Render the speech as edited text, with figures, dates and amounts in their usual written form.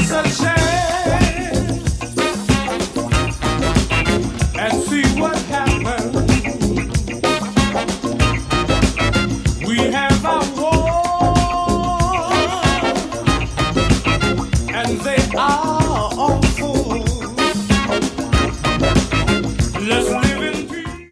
a chance and see what happens. We have our war, and they are